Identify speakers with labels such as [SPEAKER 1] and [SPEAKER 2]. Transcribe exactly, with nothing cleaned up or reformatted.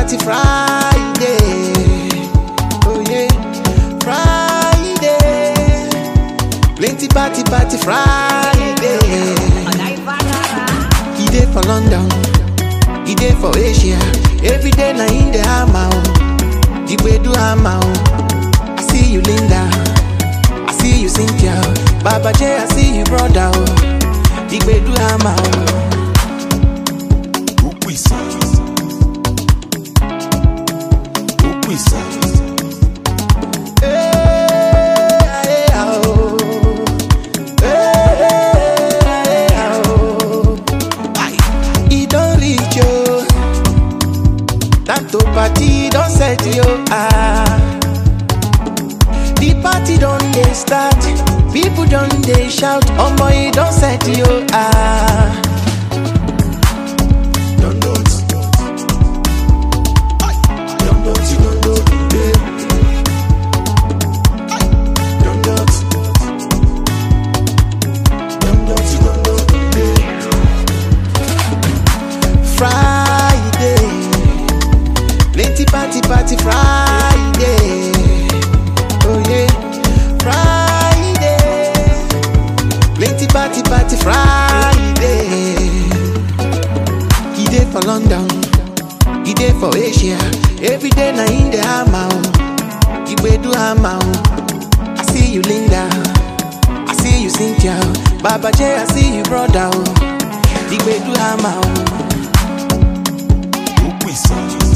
[SPEAKER 1] party Friday. Oh yeah, Friday. Plenty party party Friday. He dey for London, he dey for Asia. Every day na in the hammer. The way do hammer. I see you Linda, I see you Cynthia, Baba J, I see you brother. The way do hammer. Party don't set you ah. The party don't they start. People don't they shout. Oh boy, don't set you ah. Don't do it. Don't do it. Don't do it. Don't do it. Don't do it. Don't do it. Friday. Plenty party party Friday. Oh yeah, Friday. Plenty party party Friday. He dey for London, he dey for Asia. Every day na in the hammer. He way do hammer. I see you Linda, I see you Cynthia, Baba J, I see you brother. He way do hammer.